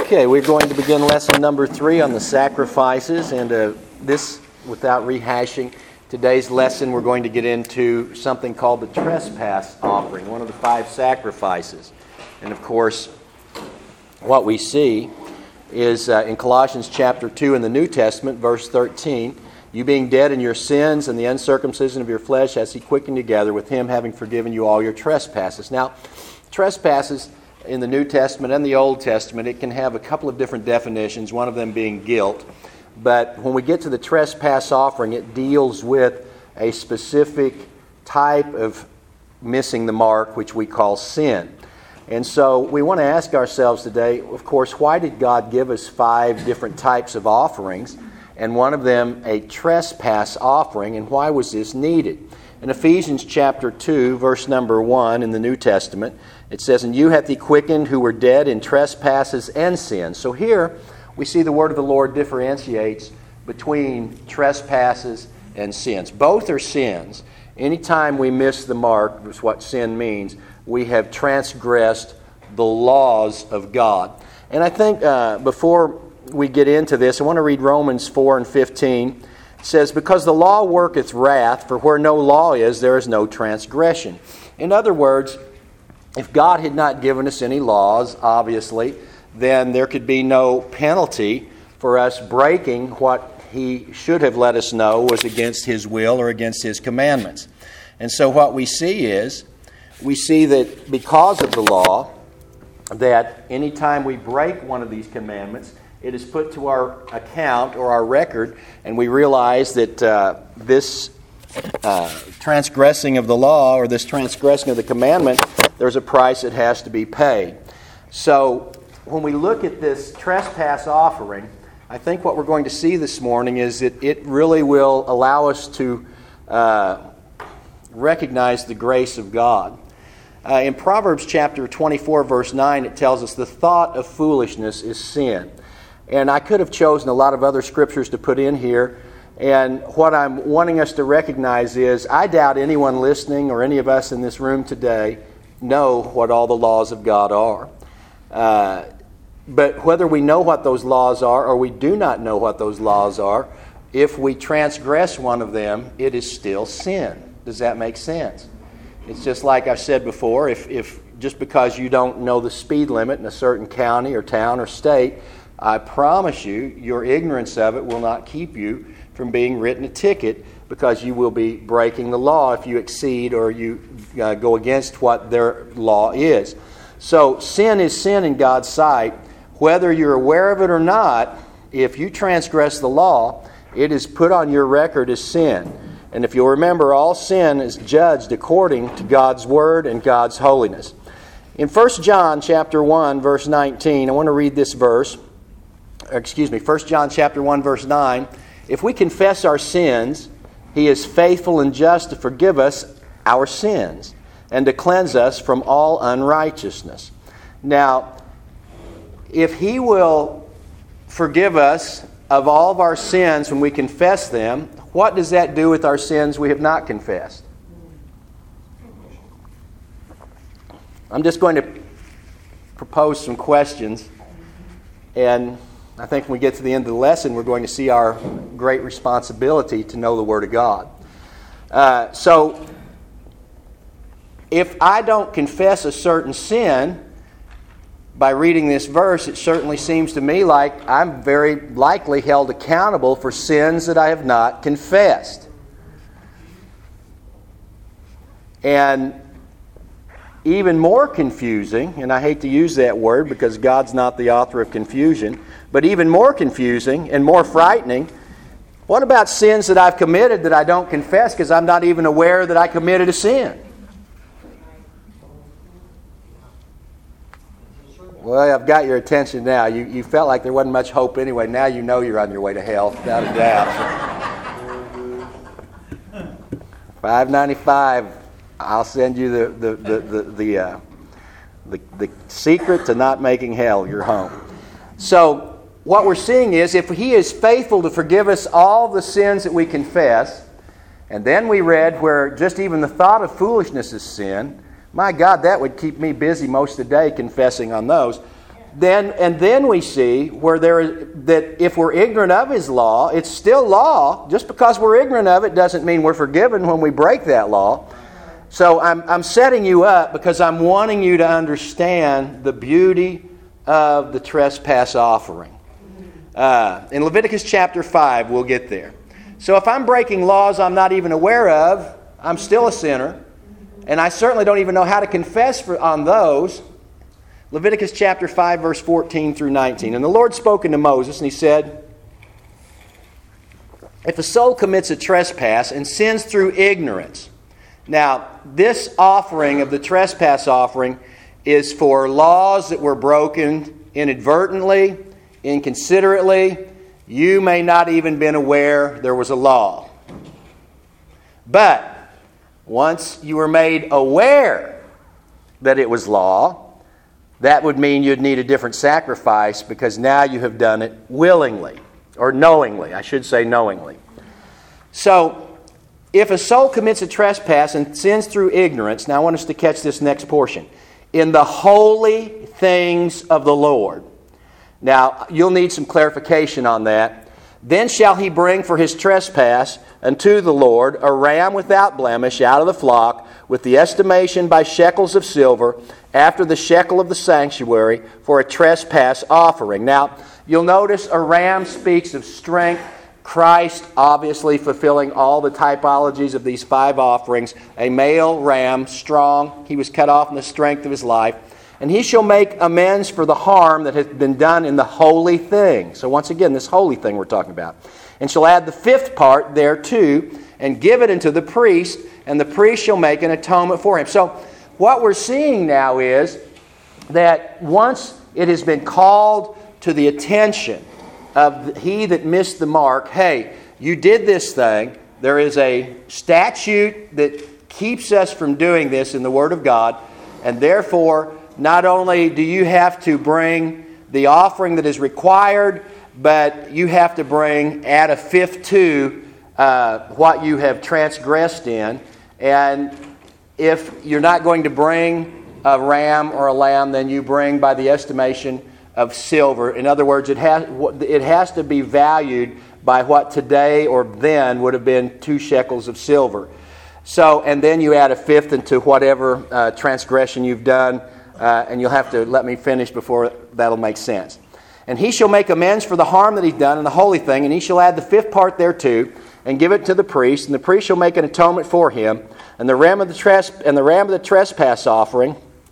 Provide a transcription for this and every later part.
Okay, we're going to begin lesson number 3 on the sacrifices, and this, without rehashing today's lesson, we're going to get into something called the trespass offering, one of the 5 sacrifices. And of course, what we see is in Colossians chapter 2 in the New Testament, verse 13, you being dead in your sins and the uncircumcision of your flesh has He quickened together with Him, having forgiven you all your trespasses. Now, trespasses in the New Testament and the Old Testament, it can have a couple of different definitions, one of them being guilt. But when we get to the trespass offering, it deals with a specific type of missing the mark, which we call sin. And so we want to ask ourselves today, of course, why did God give us 5 different types of offerings, and one of them a trespass offering, and why was this needed? In Ephesians chapter 2, verse number 1 in the New Testament, it says, "And you hath He quickened who were dead in trespasses and sins." So here we see the word of the Lord differentiates between trespasses and sins. Both are sins. Anytime we miss the mark, that's what sin means, we have transgressed the laws of God. And I think before we get into this, I want to read Romans 4 and 15. It says, "Because the law worketh wrath, for where no law is, there is no transgression." In other words, if God had not given us any laws, obviously, then there could be no penalty for us breaking what He should have let us know was against His will or against His commandments. And so what we see is, we see that because of the law, that anytime we break one of these commandments, it is put to our account or our record, and we realize that this transgressing of the law or this transgressing of the commandment, there's a price that has to be paid. So when we look at this trespass offering, I think what we're going to see this morning is that it really will allow us to recognize the grace of God. In Proverbs chapter 24, verse 9, it tells us the thought of foolishness is sin. And I could have chosen a lot of other scriptures to put in here. And what I'm wanting us to recognize is, I doubt anyone listening or any of us in this room today know what all the laws of God are. But whether we know what those laws are or we do not know what those laws are, if we transgress one of them, it is still sin. Does that make sense? It's just like I've said before, if just because you don't know the speed limit in a certain county or town or state, I promise you, your ignorance of it will not keep you from being written a ticket, because you will be breaking the law if you exceed or you go against what their law is. So sin is sin in God's sight. Whether you're aware of it or not, if you transgress the law, it is put on your record as sin. And if you'll remember, all sin is judged according to God's Word and God's holiness. In 1 John chapter 1, verse 19, I want to read this verse. 1 John chapter 1, verse 9. "If we confess our sins, He is faithful and just to forgive us our sins and to cleanse us from all unrighteousness." Now, if He will forgive us of all of our sins when we confess them, what does that do with our sins we have not confessed? I'm just going to propose some questions, and I think when we get to the end of the lesson, we're going to see our great responsibility to know the Word of God. So, if I don't confess a certain sin, by reading this verse, it certainly seems to me like I'm very likely held accountable for sins that I have not confessed. And even more confusing, and I hate to use that word because God's not the author of confusion, but even more confusing and more frightening, what about sins that I've committed that I don't confess because I'm not even aware that I committed a sin? Well, I've got your attention now. You felt like there wasn't much hope anyway. Now you know you're on your way to hell, without a doubt. $5.95. I'll send you the secret to not making hell your home. So what we're seeing is, if He is faithful to forgive us all the sins that we confess, and then we read where just even the thought of foolishness is sin, my God, that would keep me busy most of the day confessing on those. then we see where that if we're ignorant of His law, it's still law. Just because we're ignorant of it doesn't mean we're forgiven when we break that law. So I'm setting you up because I'm wanting you to understand the beauty of the trespass offering. In Leviticus chapter 5, we'll get there. So if I'm breaking laws I'm not even aware of, I'm still a sinner. And I certainly don't even know how to confess on those. Leviticus chapter 5, verse 14 through 19. And the Lord spoke unto Moses, and He said, if a soul commits a trespass and sins through ignorance. Now, this offering of the trespass offering is for laws that were broken inadvertently, inconsiderately. You may not even been aware there was a law. But once you were made aware that it was law, that would mean you'd need a different sacrifice because now you have done it willingly, or knowingly, I should say knowingly. So, if a soul commits a trespass and sins through ignorance, now I want us to catch this next portion, in the holy things of the Lord. Now, you'll need some clarification on that. Then shall he bring for his trespass unto the Lord a ram without blemish out of the flock, with the estimation by shekels of silver, after the shekel of the sanctuary, for a trespass offering. Now, you'll notice a ram speaks of strength. Christ obviously fulfilling all the typologies of these 5 offerings. A male ram, strong. He was cut off in the strength of his life. And he shall make amends for the harm that has been done in the holy thing. So once again, this holy thing we're talking about. And shall add the 5th part thereto, and give it unto the priest, and the priest shall make an atonement for him. So what we're seeing now is that once it has been called to the attention of he that missed the mark, hey, you did this thing. There is a statute that keeps us from doing this in the Word of God, and therefore not only do you have to bring the offering that is required, but you have to add a 5th to what you have transgressed in. And if you're not going to bring a ram or a lamb, then you bring by the estimation of silver. In other words, it has to be valued by what today or then would have been 2 shekels of silver. So, and then you add a 5th into whatever transgression you've done. And you'll have to let me finish before that'll make sense. And he shall make amends for the harm that he's done in the holy thing, and he shall add the 5th part thereto, and give it to the priest, and the priest shall make an atonement for him. And the ram of the trespass offering.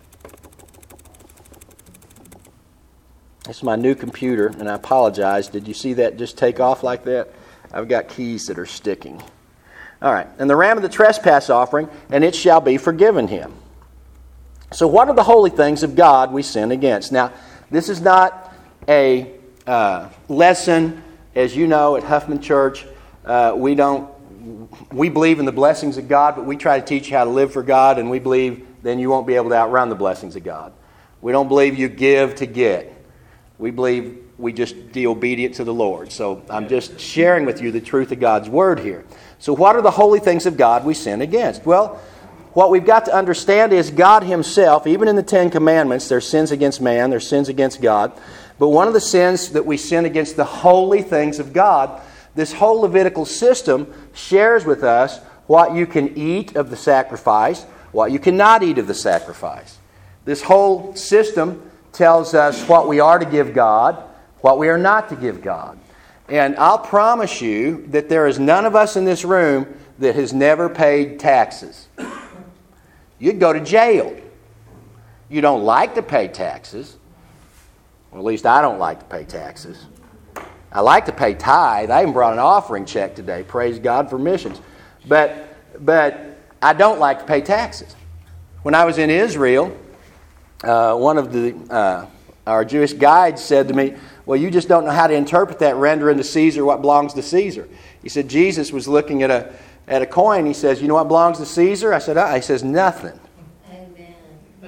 This is my new computer, and I apologize. Did you see that just take off like that? I've got keys that are sticking. All right. And the ram of the trespass offering, and it shall be forgiven him. So what are the holy things of God we sin against? Now, this is not a lesson, as you know, at Huffman Church. We believe in the blessings of God, but we try to teach you how to live for God, and we believe then you won't be able to outrun the blessings of God. We don't believe you give to get. We believe we just be obedient to the Lord. So I'm just sharing with you the truth of God's Word here. So what are the holy things of God we sin against? Well, what we've got to understand is God Himself, even in the 10 Commandments, there's sins against man, there's sins against God. But one of the sins that we sin against the holy things of God, this whole Levitical system shares with us what you can eat of the sacrifice, what you cannot eat of the sacrifice. This whole system tells us what we are to give God, what we are not to give God. And I'll promise you that there is none of us in this room that has never paid taxes. You'd go to jail. You don't like to pay taxes. Or at least I don't like to pay taxes. I like to pay tithe. I even brought an offering check today. Praise God for missions. But I don't like to pay taxes. When I was in Israel, one of our Jewish guides said to me, well, you just don't know how to interpret that, render unto Caesar what belongs to Caesar. He said Jesus was looking at a coin. He says, you know what belongs to Caesar? I said, He says, nothing. Amen.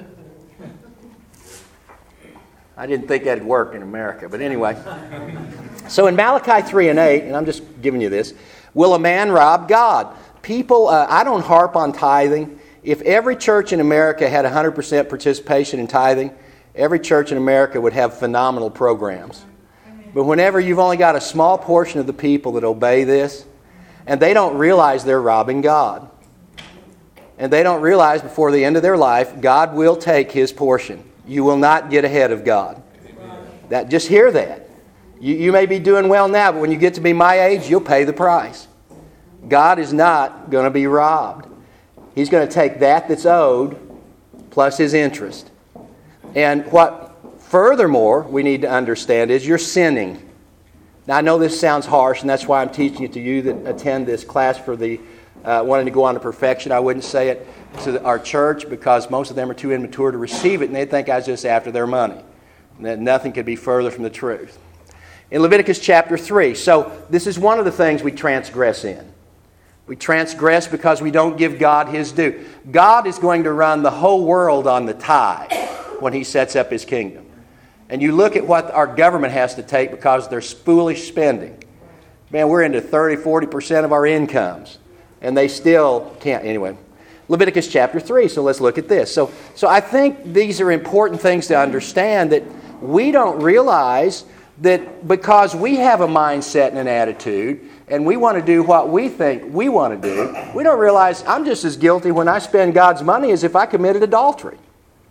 I didn't think that'd work in America, but anyway. So in Malachi 3 and 8, and I'm just giving you this, will a man rob God? People, I don't harp on tithing. If every church in America had 100% participation in tithing, every church in America would have phenomenal programs. But whenever you've only got a small portion of the people that obey this, and they don't realize they're robbing God, and they don't realize before the end of their life, God will take His portion. You will not get ahead of God. Just hear that. You may be doing well now, but when you get to be my age, you'll pay the price. God is not going to be robbed. He's going to take that's owed plus His interest. And what furthermore we need to understand is you're sinning. Now I know this sounds harsh, and that's why I'm teaching it to you that attend this class for the wanting to go on to perfection. I wouldn't say it to our church because most of them are too immature to receive it, and they'd think I was just after their money. And that nothing could be further from the truth. In Leviticus chapter 3, so this is one of the things we transgress in. We transgress because we don't give God His due. God is going to run the whole world on the tithe when He sets up His kingdom. And you look at what our government has to take because they're foolish spending. Man, we're into 30-40% of our incomes. And they still can't. Anyway, Leviticus chapter 3. So let's look at this. So I think these are important things to understand, that we don't realize that because we have a mindset and an attitude and we want to do what we think we want to do, we don't realize I'm just as guilty when I spend God's money as if I committed adultery.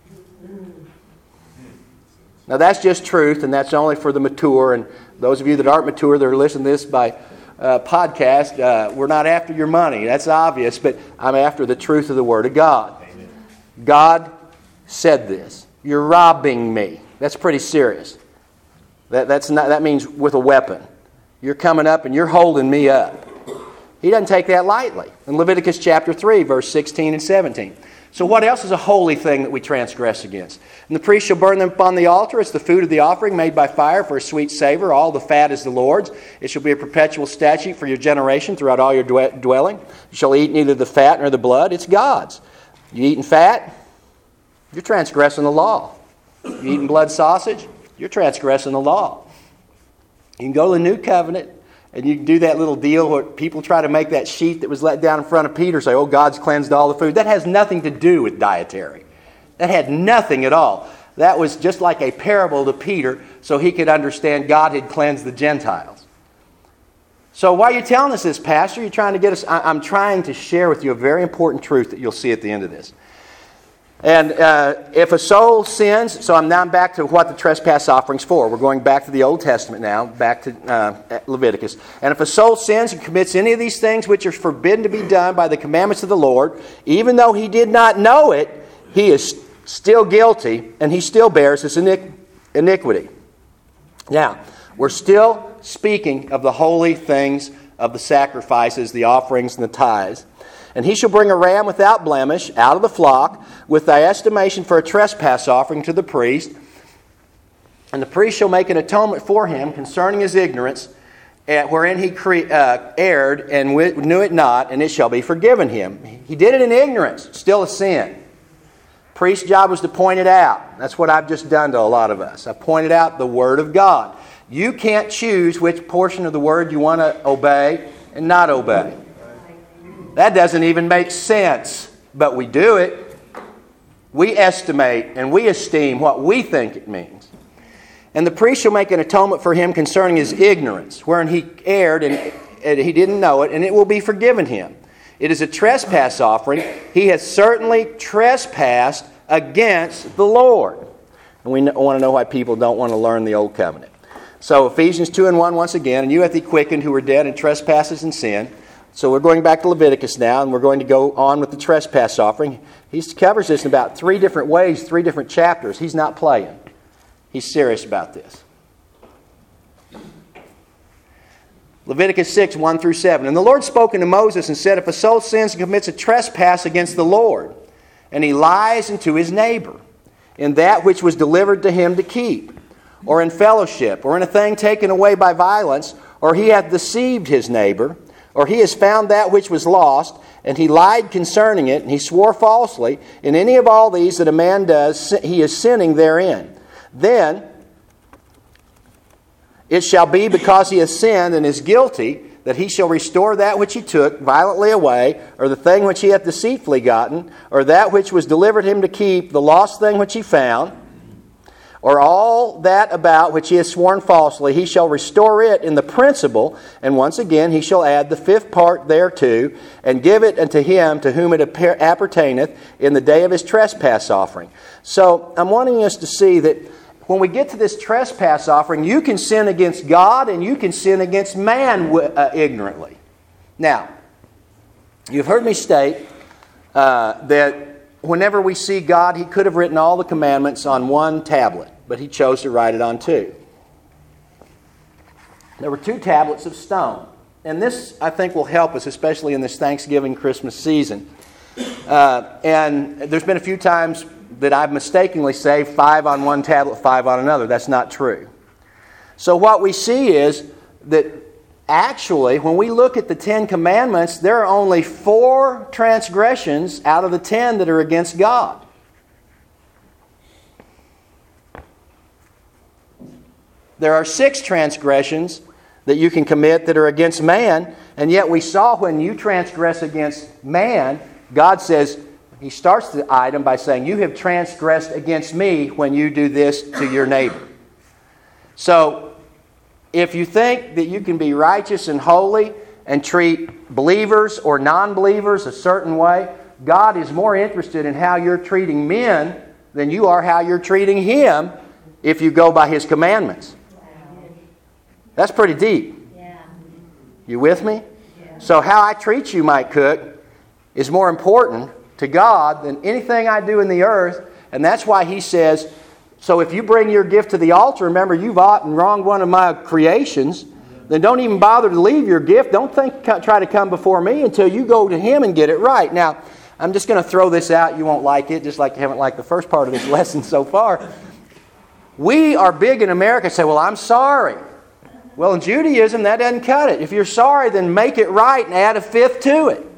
Now that's just truth, and that's only for the mature. And those of you that aren't mature that are listening to this by podcast, we're not after your money. That's obvious, but I'm after the truth of the Word of God. Amen. God said this. You're robbing me. That's pretty serious. That means with a weapon. You're coming up and you're holding me up. He doesn't take that lightly. In Leviticus chapter 3, verse 16 and 17. So what else is a holy thing that we transgress against? And the priest shall burn them upon the altar. It's the food of the offering made by fire for a sweet savor. All the fat is the Lord's. It shall be a perpetual statute for your generation throughout all your dwelling. You shall eat neither the fat nor the blood. It's God's. You eating fat? You're transgressing the law. You eating blood sausage? You're transgressing the law. You can go to the New Covenant and you can do that little deal where people try to make that sheet that was let down in front of Peter, say, oh, God's cleansed all the food. That has nothing to do with dietary. That had nothing at all. That was just like a parable to Peter so he could understand God had cleansed the Gentiles. So why are you telling us this, Pastor? You're trying to get us... I'm trying to share with you a very important truth that you'll see at the end of this. And if a soul sins, so I'm now back to what the trespass offering's for. We're going back to the Old Testament now, back to Leviticus. And if a soul sins and commits any of these things which are forbidden to be done by the commandments of the Lord, even though he did not know it, he is still guilty and he still bears his iniquity. Now, we're still speaking of the holy things of the sacrifices, the offerings, and the tithes. And he shall bring a ram without blemish out of the flock with thy estimation for a trespass offering to the priest. And the priest shall make an atonement for him concerning his ignorance, wherein he erred and knew it not, and it shall be forgiven him. He did it in ignorance, still a sin. Priest's job was to point it out. That's what I've just done to a lot of us. I've pointed out the Word of God. You can't choose which portion of the Word you want to obey and not obey. That doesn't even make sense, but we do it. We estimate and we esteem what we think it means. And the priest shall make an atonement for him concerning his ignorance, wherein he erred and he didn't know it, and it will be forgiven him. It is a trespass offering. He has certainly trespassed against the Lord. And we want to know why people don't want to learn the Old Covenant. So Ephesians 2:1 once again, and you hath he quickened who were dead in trespasses and sin. So we're going back to Leviticus now, and we're going to go on with the trespass offering. He covers this in about 3 different ways, 3 different chapters. He's not playing. He's serious about this. Leviticus 6:1 through 7. And the Lord spoke unto Moses and said, if a soul sins and commits a trespass against the Lord, and he lies unto his neighbor, in that which was delivered to him to keep, or in fellowship, or in a thing taken away by violence, or he hath deceived his neighbor, or he has found that which was lost, and he lied concerning it, and he swore falsely, in any of all these that a man does, he is sinning therein. Then it shall be because he has sinned and is guilty, that he shall restore that which he took violently away, or the thing which he hath deceitfully gotten, or that which was delivered him to keep, the lost thing which he found. or all that about which he has sworn falsely, he shall restore it in the principal, and once again he shall add the fifth part thereto, and give it unto him to whom it appertaineth in the day of his trespass offering. So I'm wanting us to see that when we get to this trespass offering, you can sin against God and you can sin against man ignorantly. Now, you've heard me state that whenever we see God, He could have written all the commandments on one tablet, but He chose to write it on two. There were 2 tablets of stone. And this, I think, will help us, especially in this Thanksgiving, Christmas season. And there's been a few times that I've mistakenly saved 5 on one tablet, 5 on another. That's not true. So what we see is that actually, when we look at the 10 commandments, there are only 4 transgressions out of the 10 that are against God. There are 6 transgressions that you can commit that are against man, and yet we saw when you transgress against man, God says, He starts the item by saying, you have transgressed against me when you do this to your neighbor. So, if you think that you can be righteous and holy and treat believers or non-believers a certain way, God is more interested in how you're treating men than you are how you're treating Him if you go by His commandments. That's pretty deep. You with me? So how I treat you, Mike Cook, is more important to God than anything I do in the earth. And that's why He says, so if you bring your gift to the altar, remember you've ought and wronged one of my creations, then don't even bother to leave your gift. Don't try to come before me until you go to Him and get it right. Now, I'm just going to throw this out. You won't like it, just like you haven't liked the first part of this lesson so far. We are big in America say, well, I'm sorry. Well, in Judaism, that doesn't cut it. If you're sorry, then make it right and add a fifth to it.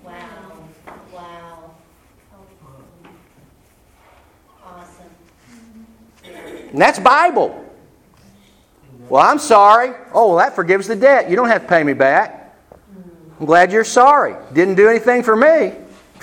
And that's Bible. Well, I'm sorry. Oh, well, that forgives the debt. You don't have to pay me back. I'm glad you're sorry. Didn't do anything for me.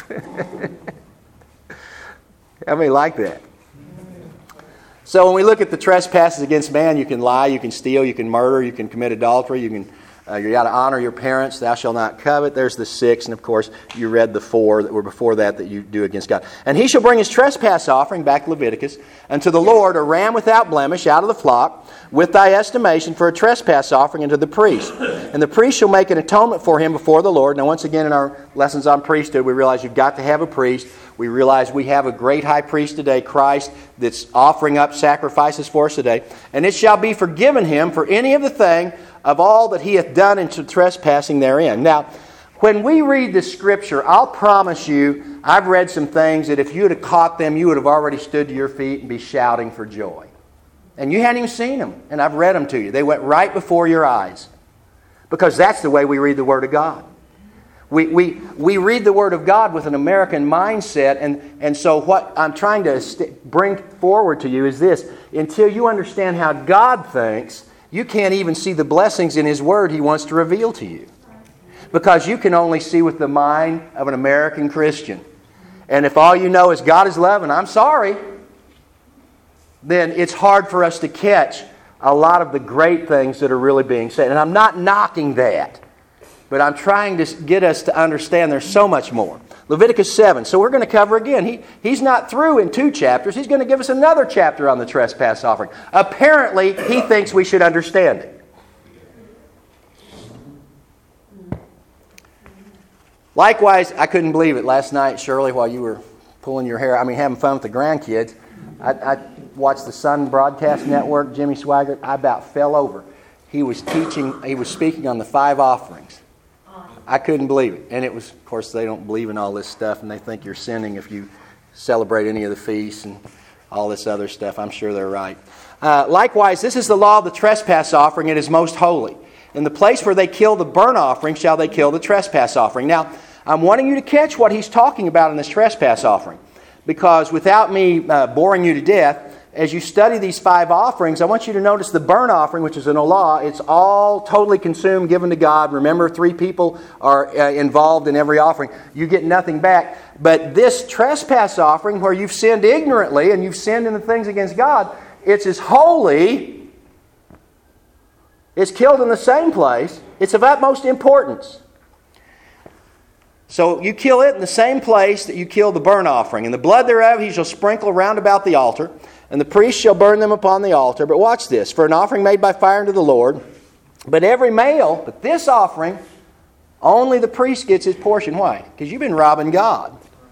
How many like that? So when we look at the trespasses against man, you can lie, you can steal, you can murder, you can commit adultery, you got to honor your parents. Thou shalt not covet. There's the 6, and of course you read the 4 that were before that you do against God. And he shall bring his trespass offering, back to Leviticus, unto the Lord a ram without blemish out of the flock, with thy estimation for a trespass offering unto the priest. And the priest shall make an atonement for him before the Lord. Now once again in our lessons on priesthood, we realize you've got to have a priest. We realize we have a great high priest today, Christ, that's offering up sacrifices for us today. And it shall be forgiven him for any of the thing of all that he hath done into trespassing therein. Now, when we read the Scripture, I'll promise you, I've read some things that if you would have caught them, you would have already stood to your feet and be shouting for joy. And you hadn't even seen them, and I've read them to you. They went right before your eyes. Because that's the way we read the Word of God. We read the Word of God with an American mindset, and so what I'm trying to bring forward to you is this. Until you understand how God thinks, you can't even see the blessings in His Word He wants to reveal to you. Because you can only see with the mind of an American Christian. And if all you know is God is love and I'm sorry, then it's hard for us to catch a lot of the great things that are really being said. And I'm not knocking that. But I'm trying to get us to understand there's so much more. Leviticus 7. So we're going to cover again. He's not through in 2 chapters. He's going to give us another chapter on the trespass offering. Apparently, he thinks we should understand it. Likewise, I couldn't believe it. Last night, Shirley, while you were pulling your hair, having fun with the grandkids, I watched the Sun Broadcast Network, Jimmy Swaggart. I about fell over. He was speaking on the 5 offerings. I couldn't believe it. And it was, of course, they don't believe in all this stuff, and they think you're sinning if you celebrate any of the feasts and all this other stuff. I'm sure they're right. Likewise, this is the law of the trespass offering. It is most holy. In the place where they kill the burnt offering shall they kill the trespass offering. Now, I'm wanting you to catch what he's talking about in this trespass offering. Because without me boring you to death, as you study these 5 offerings, I want you to notice the burnt offering, which is an olah. It's all totally consumed, given to God. Remember, 3 people are involved in every offering. You get nothing back. But this trespass offering, where you've sinned ignorantly and you've sinned in the things against God, it's as holy, it's killed in the same place, it's of utmost importance. So you kill it in the same place that you kill the burnt offering. And the blood thereof he shall sprinkle round about the altar, and the priest shall burn them upon the altar. But watch this, for an offering made by fire unto the Lord. But every male, but this offering, only the priest gets his portion. Why? Because you've been robbing God.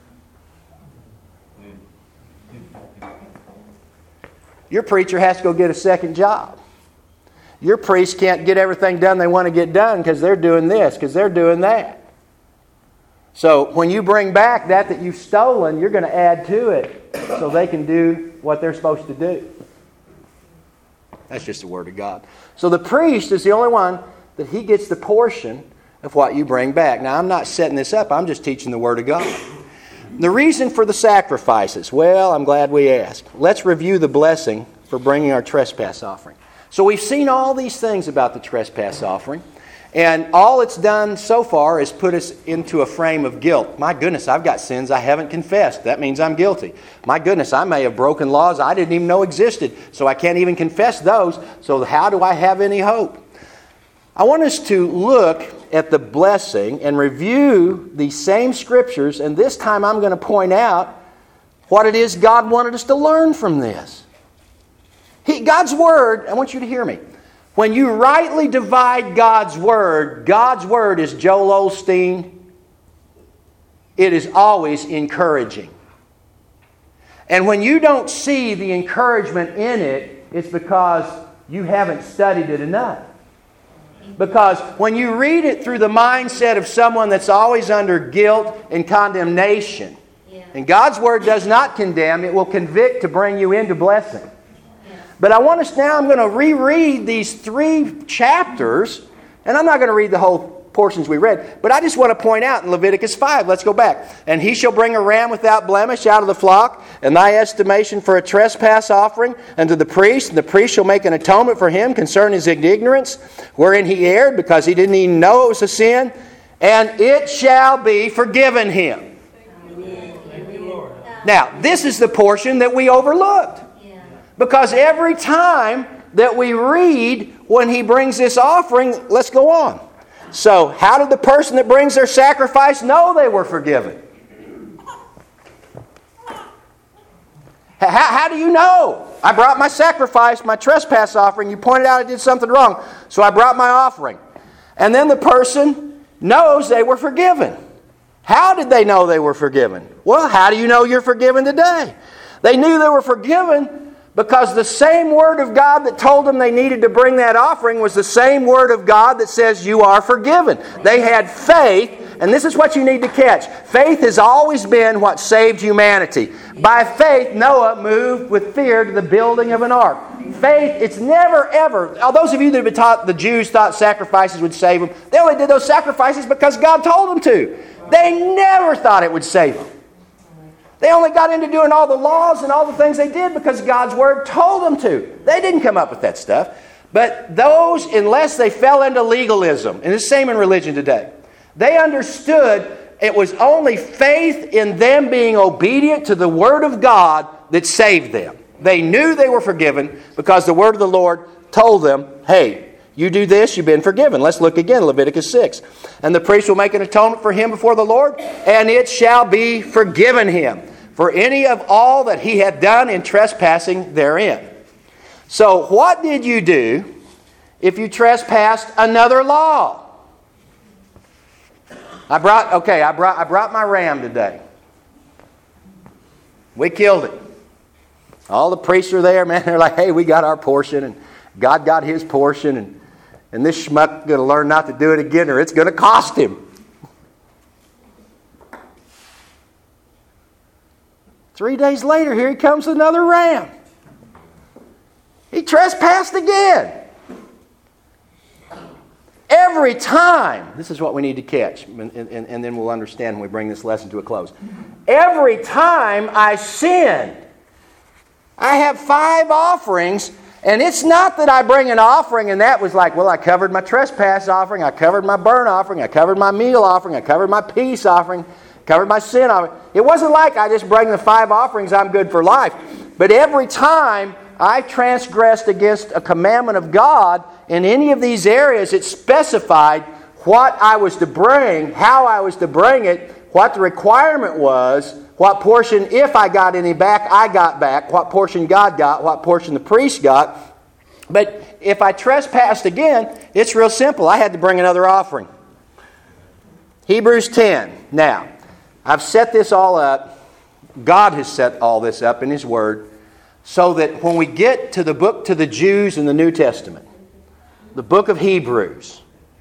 Your preacher has to go get a second job. Your priest can't get everything done they want to get done because they're doing this, because they're doing that. So when you bring back that you've stolen, you're going to add to it so they can do what they're supposed to do. That's just the Word of God. So the priest is the only one that he gets the portion of what you bring back. Now, I'm not setting this up. I'm just teaching the Word of God. The reason for the sacrifices. Well, I'm glad we asked. Let's review the blessing for bringing our trespass offering. So we've seen all these things about the trespass offering. And all it's done so far is put us into a frame of guilt. My goodness, I've got sins I haven't confessed. That means I'm guilty. My goodness, I may have broken laws I didn't even know existed, so I can't even confess those. So how do I have any hope? I want us to look at the blessing and review these same scriptures, and this time I'm going to point out what it is God wanted us to learn from this. God's Word, I want you to hear me. When you rightly divide God's Word is Joel Osteen. It is always encouraging. And when you don't see the encouragement in it, it's because you haven't studied it enough. Because when you read it through the mindset of someone that's always under guilt and condemnation, and God's Word does not condemn, it will convict to bring you into blessing. But I'm going to reread these 3 chapters, and I'm not going to read the whole portions we read, but I just want to point out in Leviticus 5, let's go back. And he shall bring a ram without blemish out of the flock, and thy estimation for a trespass offering unto the priest, and the priest shall make an atonement for him concerning his ignorance, wherein he erred, because he didn't even know it was a sin, and it shall be forgiven him. Now, this is the portion that we overlooked. Because every time that we read when he brings this offering, let's go on. So, how did the person that brings their sacrifice know they were forgiven? How do you know? I brought my sacrifice, my trespass offering. You pointed out I did something wrong, so I brought my offering. And then the person knows they were forgiven. How did they know they were forgiven? Well, how do you know you're forgiven today? They knew they were forgiven because the same Word of God that told them they needed to bring that offering was the same Word of God that says you are forgiven. They had faith, and this is what you need to catch. Faith has always been what saved humanity. By faith, Noah moved with fear to the building of an ark. Faith, it's never ever, those of you that have been taught the Jews thought sacrifices would save them, they only did those sacrifices because God told them to. They never thought it would save them. They only got into doing all the laws and all the things they did because God's Word told them to. They didn't come up with that stuff. But those, unless they fell into legalism, and it's the same in religion today, they understood it was only faith in them being obedient to the Word of God that saved them. They knew they were forgiven because the Word of the Lord told them, hey, you do this, you've been forgiven. Let's look again, Leviticus 6. And the priest will make an atonement for him before the Lord, and it shall be forgiven him for any of all that he had done in trespassing therein. So what did you do if you trespassed another law? I brought my ram today. We killed it. All the priests are there, man. They're like, hey, we got our portion, and God got his portion, and this schmuck going to learn not to do it again, or it's going to cost him. 3 days later, here he comes with another ram. He trespassed again. Every time, this is what we need to catch, and then we'll understand when we bring this lesson to a close. Every time I sin, I have 5 offerings. And it's not that I bring an offering and that was like, well, I covered my trespass offering, I covered my burnt offering, I covered my meal offering, I covered my peace offering, covered my sin offering. It wasn't like I just bring the 5 offerings, I'm good for life. But every time I transgressed against a commandment of God in any of these areas, it specified what I was to bring, how I was to bring it, what the requirement was, what portion, if I got any back, I got back, what portion God got, what portion the priest got. But if I trespassed again, it's real simple. I had to bring another offering. Hebrews 10. Now, I've set this all up. God has set all this up in His Word so that when we get to the book to the Jews in the New Testament, the book of Hebrews,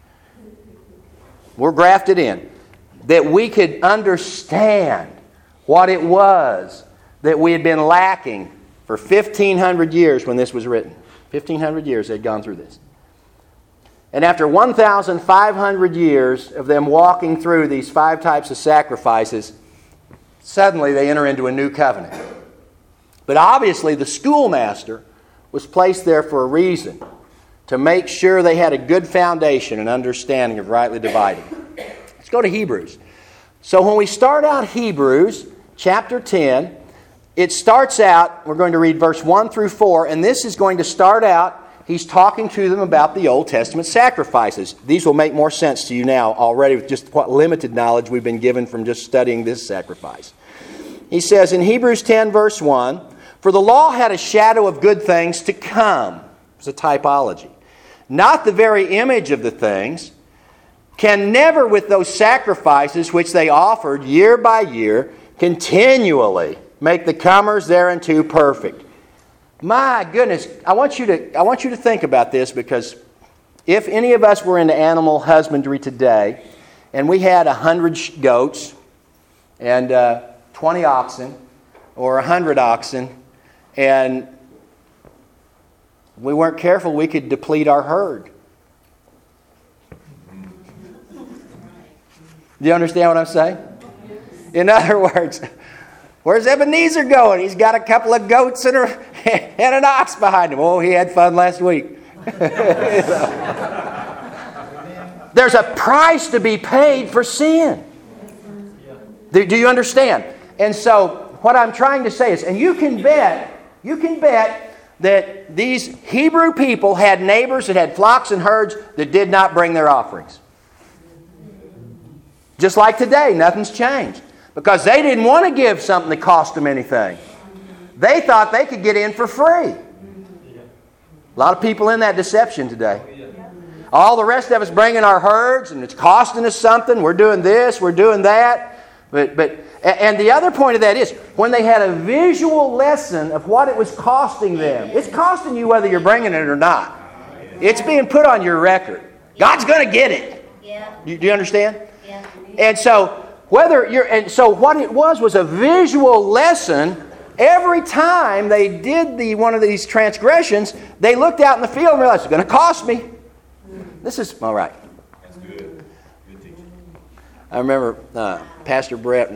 we're grafted in, that we could understand what it was that we had been lacking for 1,500 years when this was written. 1,500 years they'd gone through this. And after 1,500 years of them walking through these 5 types of sacrifices, suddenly they enter into a new covenant. But obviously the schoolmaster was placed there for a reason, to make sure they had a good foundation and understanding of rightly dividing. Let's go to Hebrews. So when we start out Hebrews chapter 10, it starts out, we're going to read verse 1 through 4, and this is going to start out, he's talking to them about the Old Testament sacrifices. These will make more sense to you now already with just what limited knowledge we've been given from just studying this sacrifice. He says in Hebrews 10 verse 1, "For the law had a shadow of good things to come." It's a typology. "Not the very image of the things, can never with those sacrifices which they offered year by year continually make the comers thereunto perfect." My goodness, I want you to think about this, because if any of us were into animal husbandry today and we had 100 goats and 20 oxen or 100 oxen and we weren't careful, we could deplete our herd. Do you understand what I'm saying? In other words, where's Ebenezer going? He's got a couple of goats and an ox behind him. Oh, he had fun last week. There's a price to be paid for sin. Do you understand? And so what I'm trying to say is, and you can bet that these Hebrew people had neighbors that had flocks and herds that did not bring their offerings. Just like today, nothing's changed. Because they didn't want to give something that cost them anything. They thought they could get in for free. A lot of people in that deception today. All the rest of us bringing our herds and it's costing us something. We're doing this, we're doing that. And the other point of that is, when they had a visual lesson of what it was costing them, it's costing you whether you're bringing it or not. It's being put on your record. God's going to get it. Do you understand? And so what it was a visual lesson. Every time they did one of these transgressions, they looked out in the field and realized, it's going to cost me. This is all right. That's good. Good teaching. I remember Pastor Brett,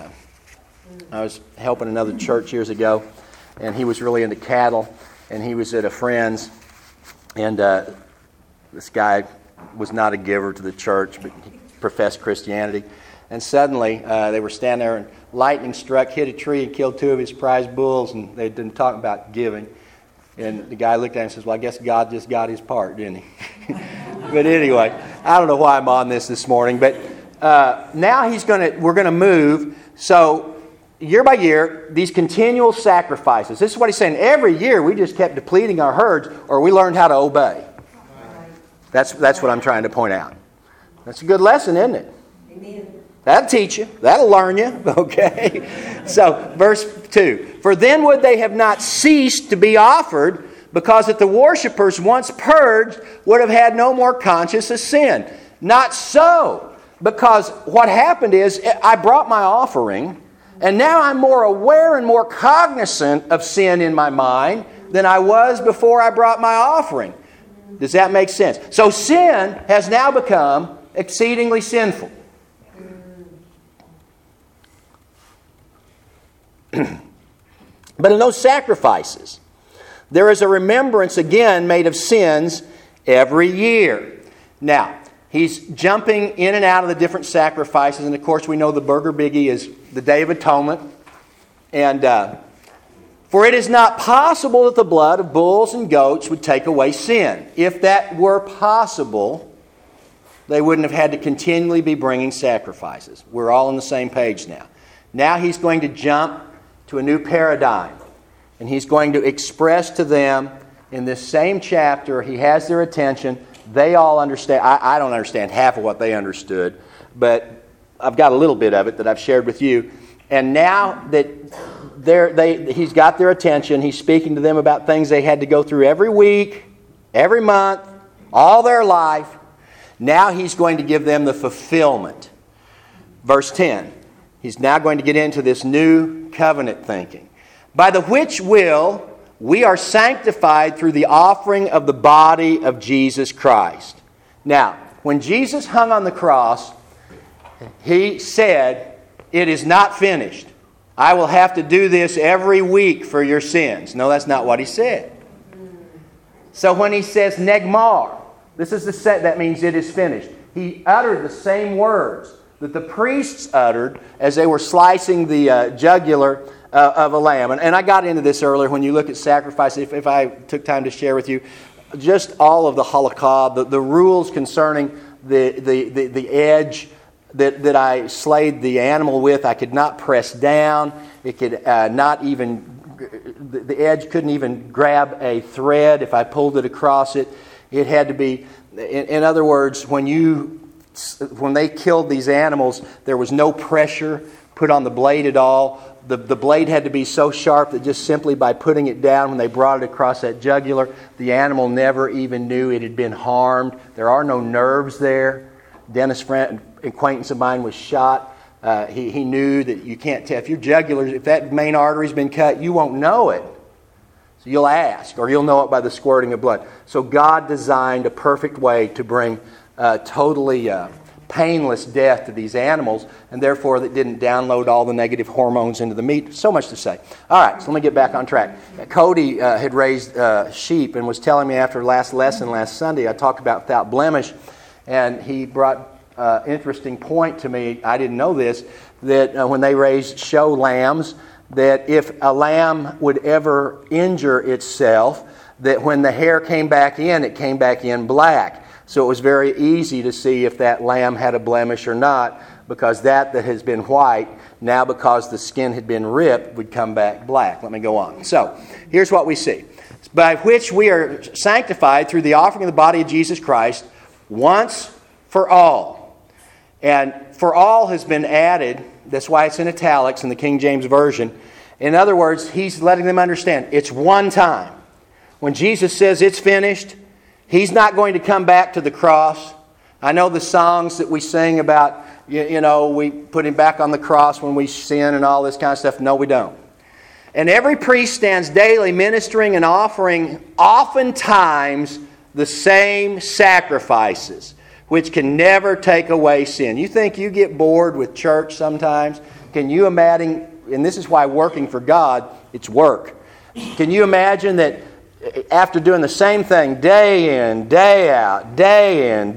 I was helping another church years ago, and he was really into cattle, and he was at a friend's, and this guy was not a giver to the church, but he professed Christianity. And suddenly, they were standing there, and lightning struck, hit a tree, and killed 2 of his prize bulls, and they didn't talk about giving. And the guy looked at him and says, "Well, I guess God just got his part, didn't he?" But anyway, I don't know why I'm on this morning, but now we're going to move. So year by year, these continual sacrifices. This is what he's saying. Every year, we just kept depleting our herds, or we learned how to obey. That's what I'm trying to point out. That's a good lesson, isn't it? Amen. That'll teach you. That'll learn you. Okay? So, verse 2. "For then would they have not ceased to be offered, because that the worshippers, once purged, would have had no more conscience of sin. Not so. Because what happened is, I brought my offering, and now I'm more aware and more cognizant of sin in my mind than I was before I brought my offering." Does that make sense? So sin has now become exceedingly sinful. But in those sacrifices, there is a remembrance again made of sins every year. Now, he's jumping in and out of the different sacrifices, and of course we know the burger biggie is the Day of Atonement. And For it is not possible that the blood of bulls and goats would take away sin. If that were possible, they wouldn't have had to continually be bringing sacrifices. We're all on the same page now. Now he's going to jump to a new paradigm. And he's going to express to them in this same chapter, he has their attention. They all understand. I don't understand half of what they understood, but I've got a little bit of it that I've shared with you. And now that he's got their attention, he's speaking to them about things they had to go through every week, every month, all their life. Now he's going to give them the fulfillment. Verse 10, he's now going to get into this new covenant thinking. By the which will we are sanctified through the offering of the body of Jesus Christ. Now, when Jesus hung on the cross, he said, "It is not finished. I will have to do this every week for your sins." No, that's not what he said. So when he says negmar, that means it is finished. He uttered the same words that the priests uttered as they were slicing the jugular of a lamb. And I got into this earlier when you look at sacrifice. If I took time to share with you, just all of the halakha, the rules concerning the edge that I slayed the animal with, I could not press down. It could not even, the edge couldn't even grab a thread if I pulled it across it. It had to be, in other words, when they killed these animals, there was no pressure put on the blade at all. The blade had to be so sharp that just simply by putting it down when they brought it across that jugular, the animal never even knew it had been harmed. There are no nerves there. Dennis, friend, acquaintance of mine, was shot. He knew that you can't tell. If your jugular, if that main artery's been cut, you won't know it. So you'll ask, or you'll know it by the squirting of blood. So God designed a perfect way to bring totally painless death to these animals, and therefore that didn't download all the negative hormones into the meat. So much to say. All right, so let me get back on track. Cody had raised sheep and was telling me after last lesson last Sunday, I talked about without blemish, and he brought an interesting point to me. I didn't know this, that when they raised show lambs, that if a lamb would ever injure itself, that when the hair came back in, it came back in black. So it was very easy to see if that lamb had a blemish or not, because that has been white, now because the skin had been ripped, would come back black. Let me go on. So, here's what we see. By which we are sanctified through the offering of the body of Jesus Christ once for all. And for all has been added. That's why it's in italics in the King James Version. In other words, he's letting them understand it's one time. When Jesus says it's finished, he's not going to come back to the cross. I know the songs that we sing about, we put him back on the cross when we sin and all this kind of stuff. No, we don't. And every priest stands daily ministering and offering oftentimes the same sacrifices, which can never take away sin. You think you get bored with church sometimes? Can you imagine, and this is why working for God, it's work. Can you imagine that after doing the same thing day in, day out, dealing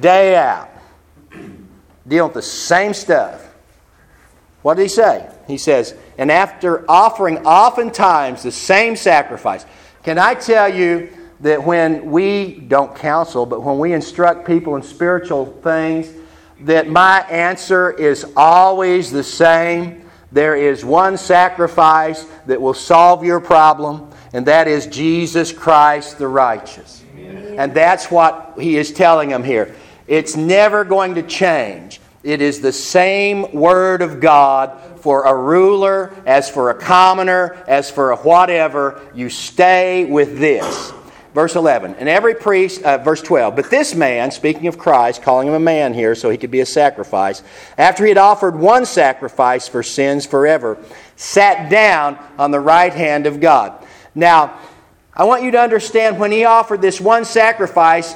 with the same stuff? What did he say? He says, and after offering oftentimes the same sacrifice. Can I tell you that when we don't counsel, but when we instruct people in spiritual things, that my answer is always the same? There is one sacrifice that will solve your problem, and that is Jesus Christ the righteous. Amen. And that's what he is telling them here. It's never going to change. It is the same Word of God for a ruler, as for a commoner, as for a whatever. You stay with this. Verse 11, and every priest, verse 12, but this man, speaking of Christ, calling him a man here so he could be a sacrifice, after he had offered one sacrifice for sins forever, sat down on the right hand of God. Now, I want you to understand when he offered this one sacrifice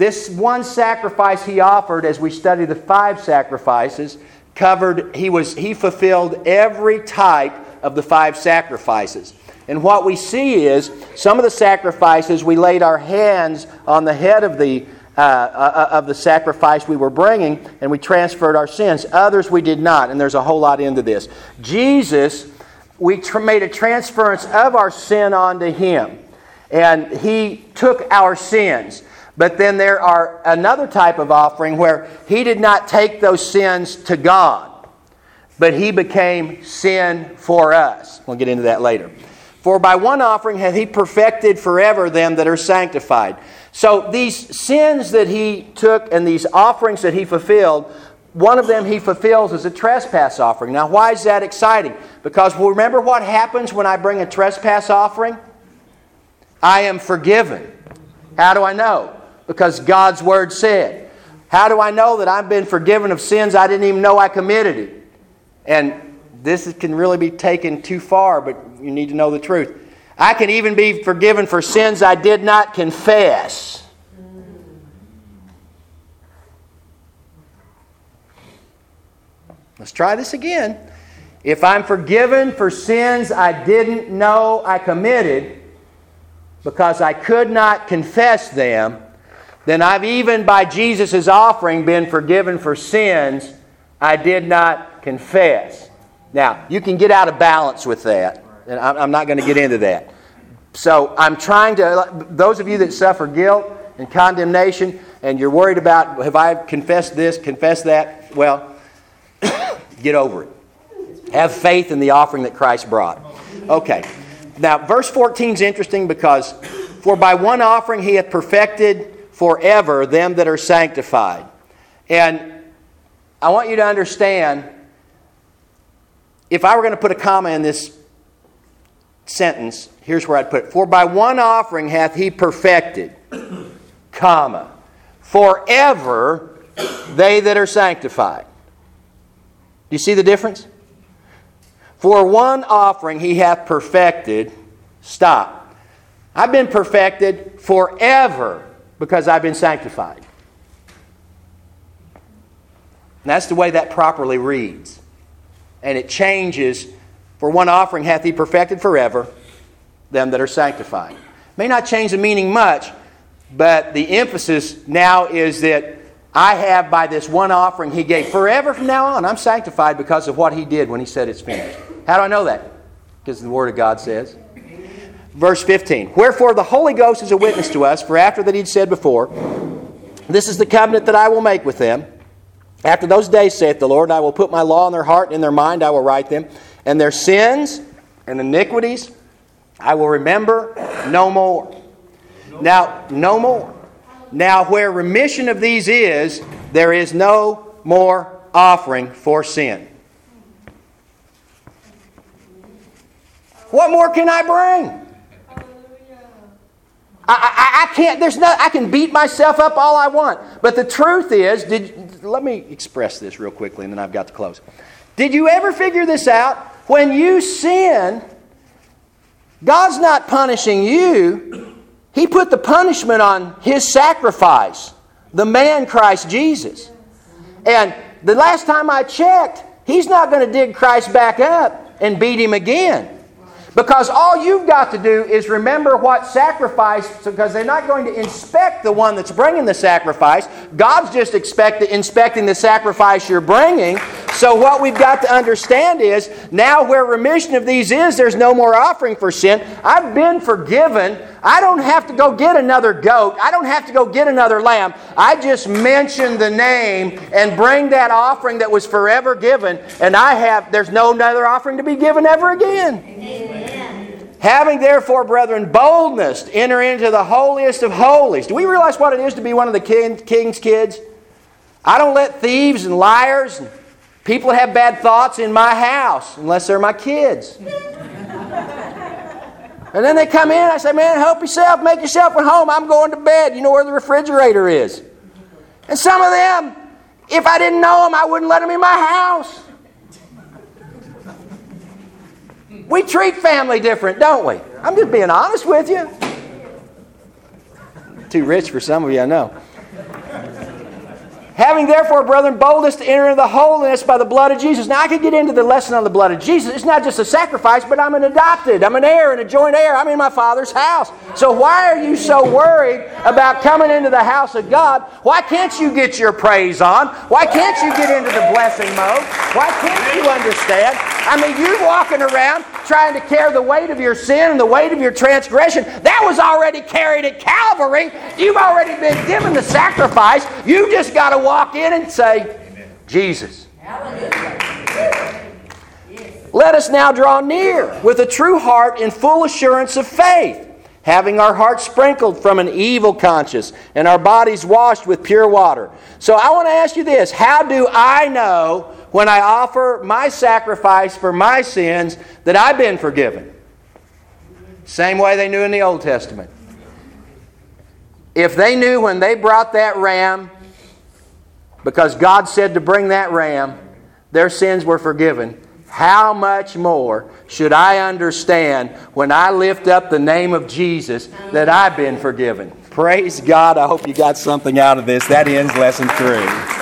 he offered, as we study the 5 sacrifices, he fulfilled every type of the 5 sacrifices. And what we see is, some of the sacrifices, we laid our hands on the head of the sacrifice we were bringing, and we transferred our sins. Others we did not, and there's a whole lot into this. Jesus we made a transference of our sin onto Him. And He took our sins. But then there are another type of offering where He did not take those sins to God, but He became sin for us. We'll get into that later. For by one offering hath He perfected forever them that are sanctified. So these sins that He took and these offerings that He fulfilled, one of them He fulfills as a trespass offering. Now why is that exciting? Because remember what happens when I bring a trespass offering? I am forgiven. How do I know? Because God's Word said. How do I know that I've been forgiven of sins I didn't even know I committed it? And this can really be taken too far, but you need to know the truth. I can even be forgiven for sins I did not confess. Let's try this again. If I'm forgiven for sins I didn't know I committed because I could not confess them, then I've even by Jesus' offering been forgiven for sins I did not confess. Now, you can get out of balance with that. And I'm not going to get into that. So I'm trying to, those of you that suffer guilt and condemnation, and you're worried about, have I confessed this, confessed that? Well, get over it. Have faith in the offering that Christ brought. Okay. Now, verse 14 is interesting because, for by one offering He hath perfected forever them that are sanctified. And I want you to understand, if I were going to put a comma in this sentence, here's where I'd put it. For by one offering hath He perfected, comma, forever they that are sanctified. Do you see the difference? For one offering He hath perfected, stop. I've been perfected forever because I've been sanctified. And that's the way that properly reads. And it changes. For one offering hath He perfected forever them that are sanctified. May not change the meaning much, but the emphasis now is that I have, by this one offering He gave, forever from now on, I'm sanctified because of what He did when He said it's finished. How do I know that? Because the Word of God says. Verse 15. Wherefore the Holy Ghost is a witness to us, for after that He'd said before, this is the covenant that I will make with them. After those days, saith the Lord, I will put my law in their heart, and in their mind I will write them. And their sins and iniquities I will remember no more. Now, no more. Now, where remission of these is, there is no more offering for sin. What more can I bring? I can't, I can beat myself up all I want. But the truth is, let me express this real quickly and then I've got to close. Did you ever figure this out? When you sin, God's not punishing you. He put the punishment on His sacrifice, the man Christ Jesus. And the last time I checked, He's not going to dig Christ back up and beat Him again. Because all you've got to do is remember what sacrifice, because they're not going to inspect the one that's bringing the sacrifice. God's just inspecting the sacrifice you're bringing. So what we've got to understand is, now where remission of these is, there's no more offering for sin. I've been forgiven. I don't have to go get another goat. I don't have to go get another lamb. I just mention the name and bring that offering that was forever given, and there's no other offering to be given ever again. Amen. Having therefore, brethren, boldness to enter into the holiest of holies. Do we realize what it is to be one of the king's kids? I don't let thieves and liars and people that have bad thoughts in my house unless they're my kids. And then they come in, I say, man, help yourself, make yourself at home. I'm going to bed. You know where the refrigerator is. And some of them, if I didn't know them, I wouldn't let them in my house. We treat family different, don't we? I'm just being honest with you. Too rich for some of you, I know. Having therefore, brethren, boldness to enter into the holiness by the blood of Jesus. Now, I could get into the lesson on the blood of Jesus. It's not just a sacrifice, but I'm an adopted. I'm an heir and a joint heir. I'm in my Father's house. So why are you so worried about coming into the house of God? Why can't you get your praise on? Why can't you get into the blessing mode? Why can't you understand I mean, you walking around trying to carry the weight of your sin and the weight of your transgression. That was already carried at Calvary. You've already been given the sacrifice. You just got to walk in and say, Amen. Jesus. Let us now draw near with a true heart in full assurance of faith, having our hearts sprinkled from an evil conscience and our bodies washed with pure water. So I want to ask you this. How do I know when I offer my sacrifice for my sins that I've been forgiven? Same way they knew in the Old Testament. If they knew when they brought that ram, because God said to bring that ram, their sins were forgiven, how much more should I understand when I lift up the name of Jesus that I've been forgiven? Praise God. I hope you got something out of this. That ends lesson 3.